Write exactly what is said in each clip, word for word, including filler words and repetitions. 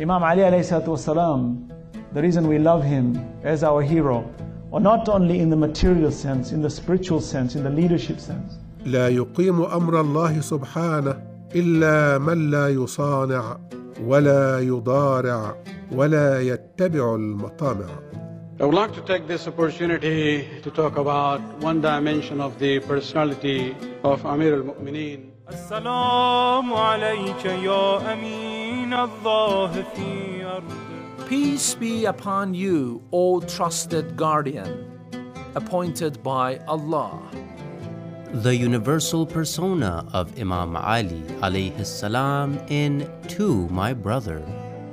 Imam Ali alayhi salatu wasalam, the reason we love him as our hero, or not only in the material sense, in the spiritual sense, in the leadership sense. لا يقيم أمر الله سبحانه إلا من لا يصانع ولا يضارع ولا يتبع المطامع. I would like to take this opportunity to talk about one dimension of the personality of Amir al-Mu'mineen. Assalamu alayka ya Amin Allah fi ard. Peace be upon you, O trusted guardian, appointed by Allah. The universal persona of Imam Ali alayhi salam in To My Brother.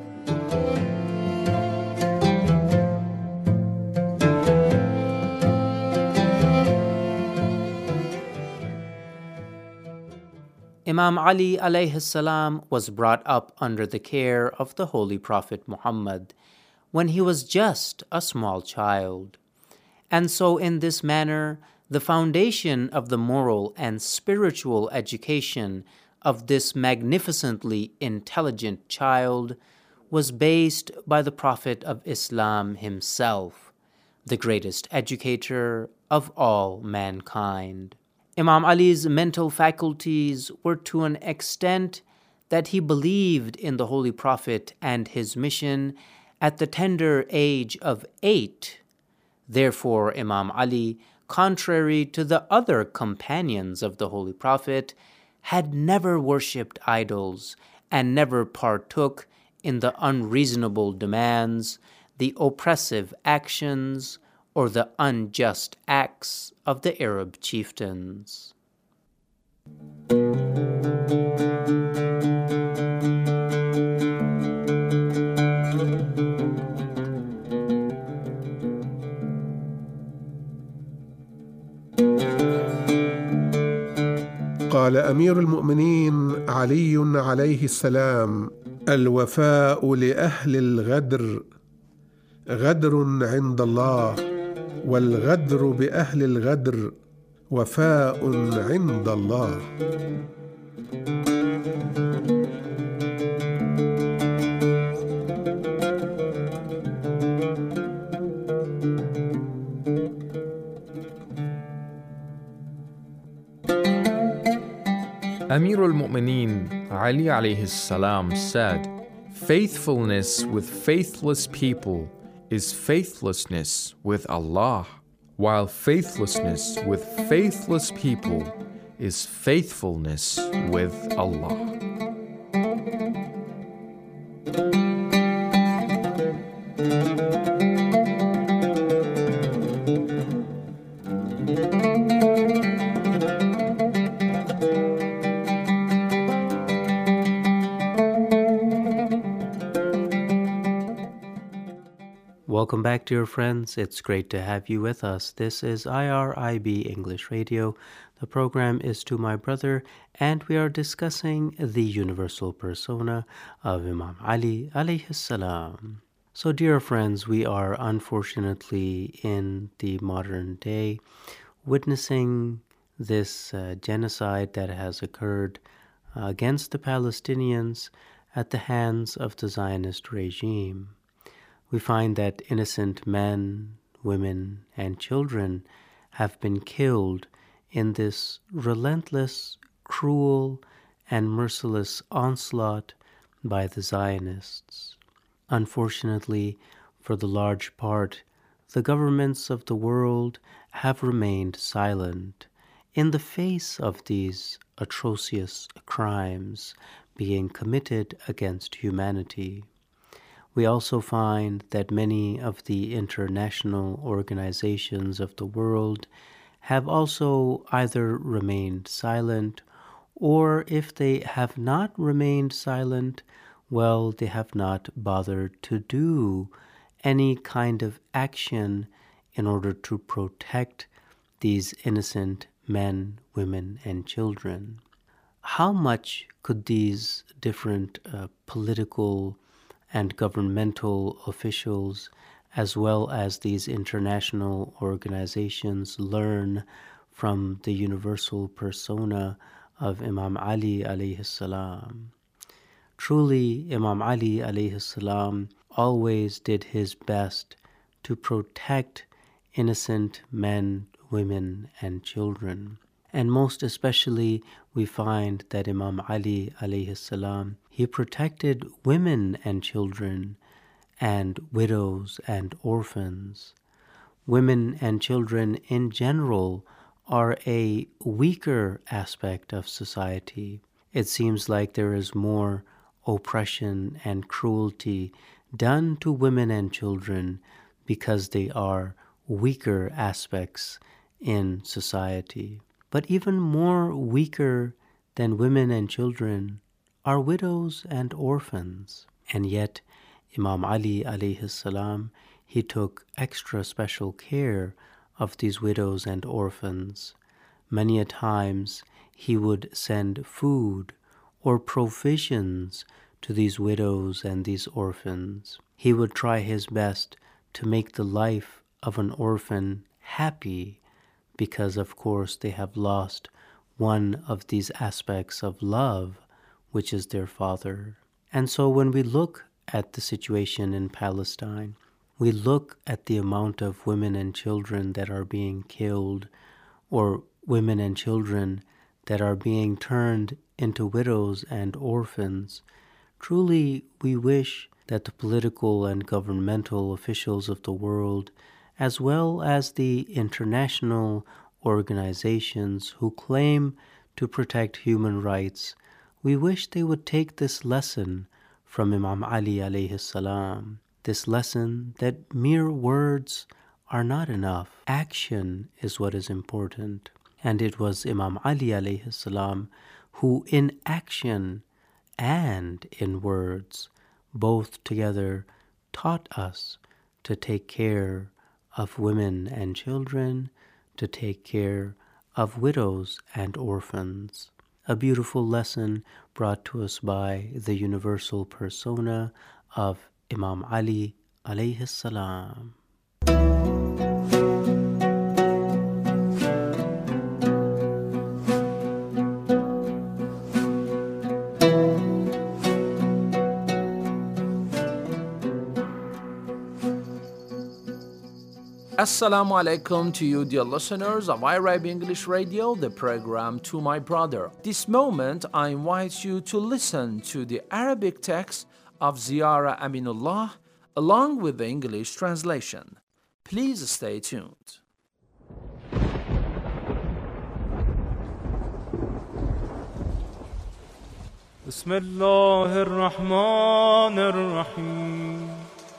Imam Ali alayhi salam was brought up under the care of the Holy Prophet Muhammad when he was just a small child. And so in this manner, the foundation of the moral and spiritual education of this magnificently intelligent child was based by the Prophet of Islam himself, the greatest educator of all mankind. Imam Ali's mental faculties were to an extent that he believed in the Holy Prophet and his mission at the tender age of eight. Therefore, Imam Ali, contrary to the other companions of the Holy Prophet, had never worshipped idols and never partook in the unreasonable demands, the oppressive actions, or the unjust acts of the Arab chieftains. قال أمير المؤمنين علي عليه السلام: الوفاء لأهل الغدر غدر عند الله، والغدر بأهل الغدر وفاء عند الله. Amir al-Mu'mineen Ali alayhi salam said, "Faithfulness with faithless people is faithlessness with Allah, while faithlessness with faithless people is faithfulness with Allah." Welcome back, dear friends. It's great to have you with us. This is I R I B English Radio. The program is To My Brother, and we are discussing the universal persona of Imam Ali alayhi salam. So, dear friends, we are unfortunately in the modern day witnessing this uh, genocide that has occurred uh, against the Palestinians at the hands of the Zionist regime. We find that innocent men, women, and children have been killed in this relentless, cruel, and merciless onslaught by the Zionists. Unfortunately, for the large part, the governments of the world have remained silent in the face of these atrocious crimes being committed against humanity. We also find that many of the international organizations of the world have also either remained silent, or if they have not remained silent, well, they have not bothered to do any kind of action in order to protect these innocent men, women, and children. How much could these different uh, political and governmental officials, as well as these international organizations, learn from the universal persona of Imam Ali alayhi salam? Truly, Imam Ali alayhi salam always did his best to protect innocent men, women, and children. And most especially, we find that Imam Ali alayhi salam, he protected women and children and widows and orphans. Women and children in general are a weaker aspect of society. It seems like there is more oppression and cruelty done to women and children because they are weaker aspects in society. But even more weaker than women and children are widows and orphans. And yet, Imam Ali alayhi salam, he took extra special care of these widows and orphans. Many a times he would send food or provisions to these widows and these orphans. He would try his best to make the life of an orphan happy because, of course, they have lost one of these aspects of love, which is their father. And so when we look at the situation in Palestine, we look at the amount of women and children that are being killed, or women and children that are being turned into widows and orphans. Truly, we wish that the political and governmental officials of the world, as well as the international organizations who claim to protect human rights, we wish they would take this lesson from Imam Ali alayhi salam, this lesson that mere words are not enough. Action is what is important. And it was Imam Ali alayhi salam who in action and in words, both together, taught us to take care of women and children, to take care of widows and orphans. A beautiful lesson brought to us by the universal persona of Imam Ali alayhi salam. Assalamu alaikum to you, dear listeners of I R I B English Radio, the program To My Brother. This moment, I invite you to listen to the Arabic text of Ziyara Aminullah along with the English translation. Please stay tuned. Bismillahir Rahmanir Rahim.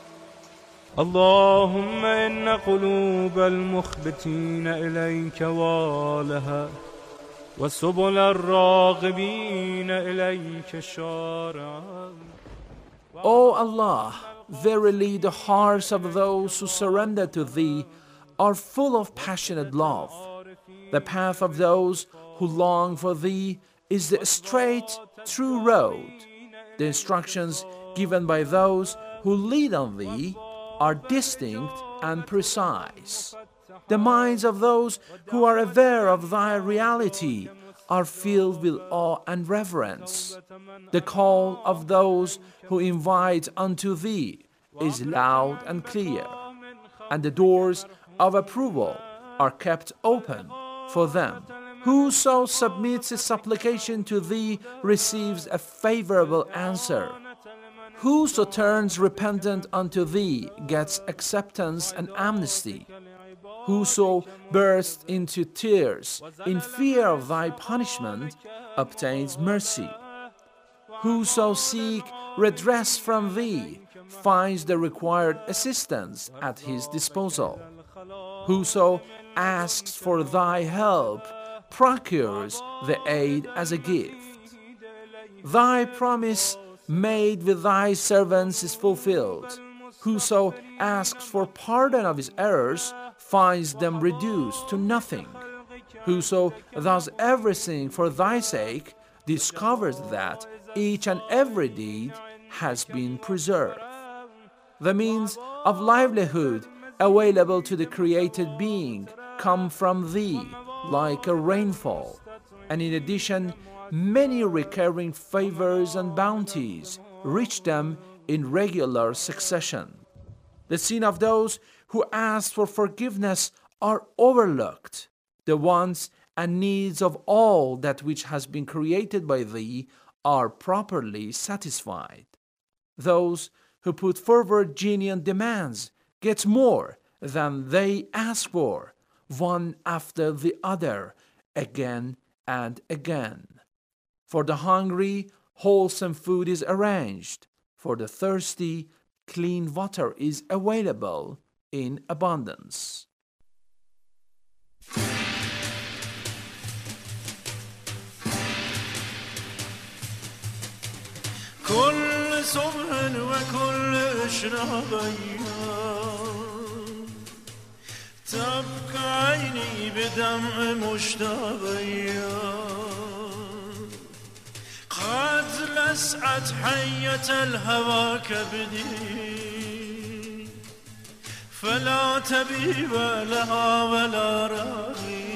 اللهم إن قلوب المخبتين إليك والها وسبل الراغبين إليك شارعا. O Allah, verily the hearts of those who surrender to Thee are full of passionate love. The path of those who long for Thee is the straight, true road. The instructions given by those who lead on Thee are distinct and precise. The minds of those who are aware of Thy reality are filled with awe and reverence. The call of those who invite unto Thee is loud and clear, and the doors of approval are kept open for them. Whoso submits his supplication to Thee receives a favorable answer. Whoso turns repentant unto Thee gets acceptance and amnesty. Whoso bursts into tears in fear of Thy punishment obtains mercy. Whoso seek redress from Thee finds the required assistance at his disposal. Whoso asks for Thy help procures the aid as a gift. Thy promise made with Thy servants is fulfilled. Whoso asks for pardon of his errors finds them reduced to nothing. Whoso does everything for Thy sake discovers that each and every deed has been preserved. The means of livelihood available to the created being come from Thee like a rainfall, and in addition many recurring favors and bounties reach them in regular succession. The sin of those who ask for forgiveness are overlooked. The wants and needs of all that which has been created by thee are properly satisfied. Those who put forward genuine demands get more than they ask for, one after the other, again and again. For the hungry, wholesome food is arranged. For the thirsty, clean water is available in abundance. كل صبح وكل إشراق أيام تبكى عيني بدمع مشتاق أيام قد لسعت حية الهوى كبدي فلا تبيب لها ولا راغي.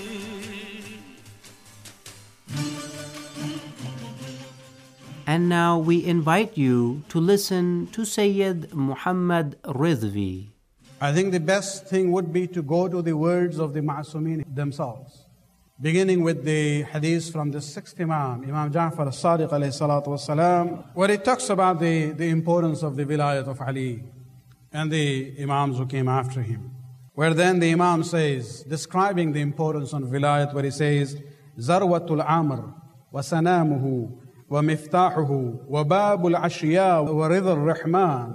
And now we invite you to listen to Sayyid Muhammad Ridvi. I think the best thing would be to go to the words of the Ma'sumin themselves, beginning with the hadith from the sixth Imam, Imam Ja'far al-Sadiq alayhi salatu wasalam, where it talks about the, the importance of the wilayat of Ali and the Imams who came after him. Where then the Imam says, describing the importance of wilayat, where he says, Zarwatul Amr wa sanamuhu وَمِفْتَاحُهُ وَبَابُ الْعَشْيَاءِ وَرِضَى الرَّحْمَنِ.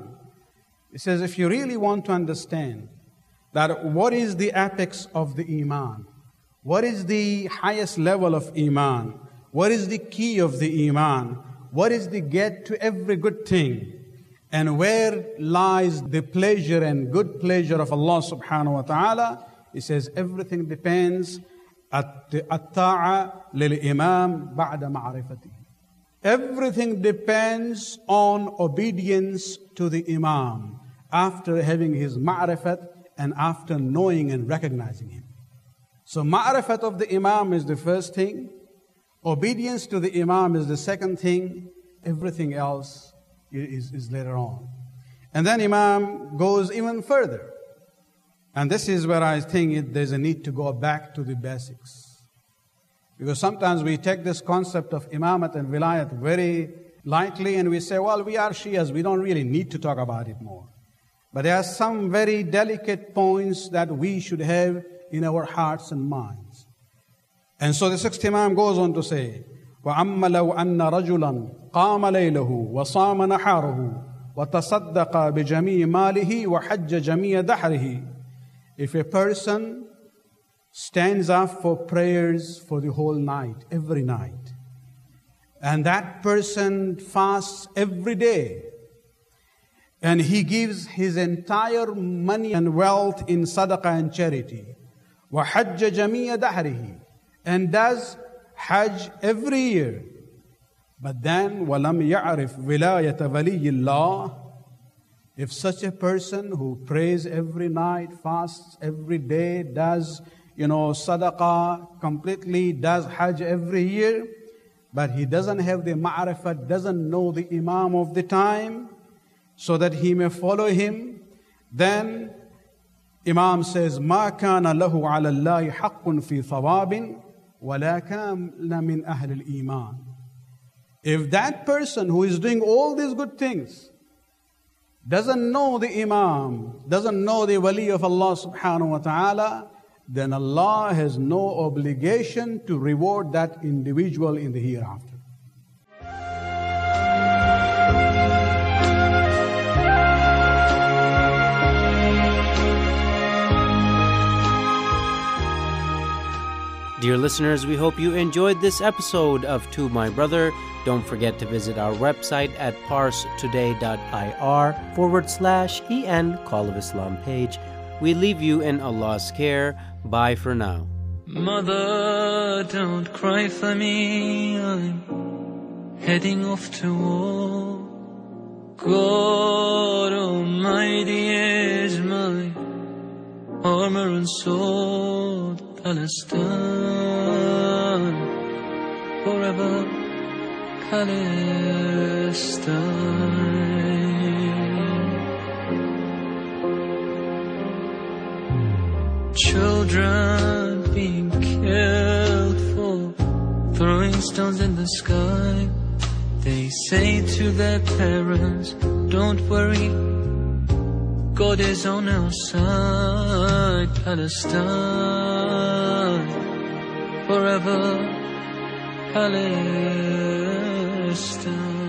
It says, if you really want to understand that what is the apex of the Iman, what is the highest level of Iman, what is the key of the Iman, what is the gate to every good thing, and where lies the pleasure and good pleasure of Allah subhanahu wa ta'ala, He says everything depends at the at-ta'a lil-imam ba'da ma'rifati. Everything depends on obedience to the Imam after having his ma'rifat and after knowing and recognizing him. So ma'rifat of the Imam is the first thing. Obedience to the Imam is the second thing. Everything else is, is later on. And then Imam goes even further. And this is where I think it, there's a need to go back to the basics. Because sometimes we take this concept of imamat and wilayat very lightly and we say, well, we are Shias, we don't really need to talk about it more. But there are some very delicate points that we should have in our hearts and minds. And so the sixth Imam goes on to say, وَأَمَّ لَوْ أَنَّ رَجُلًا قَامَ لَيْلَهُ وَصَامَ نَحَارَهُ وَتَصَدَّقَ بِجَمِيعِ مَالِهِ وَحَجَّ جَمِيعَ دَحْرِهِ. If a person stands up for prayers for the whole night, every night, and that person fasts every day, and he gives his entire money and wealth in sadaqah and charity, وَحَجَّ جَمِيعَ دَحْرِهِ, and does Hajj every year, but then وَلَمْ يَعْرِفْ وِلَايَةَ وَلِيِّ اللَّهِ. If such a person who prays every night, fasts every day, does you know, sadaqah completely, does Hajj every year, but he doesn't have the ma'rifat, doesn't know the Imam of the time, so that he may follow him, then Imam says, مَا كَانَ لَهُ عَلَى اللَّهِ حَقٌّ فِي ثَوَابٍ وَلَا كَانَ مِنْ أَهْلِ الْإِيمَانِ. If that person who is doing all these good things doesn't know the Imam, doesn't know the Wali of Allah subhanahu wa ta'ala, then Allah has no obligation to reward that individual in the hereafter. Dear listeners, we hope you enjoyed this episode of To My Brother. Don't forget to visit our website at parstoday.ir forward slash en Call of Islam page. We leave you in Allah's care. Bye for now. Mother, don't cry for me, I'm heading off to war. God Almighty is my armor and sword, Palestine. forever Palestine. Children being killed for throwing stones in the sky. They say to their parents, don't worry, God is on our side. Palestine, forever Palestine.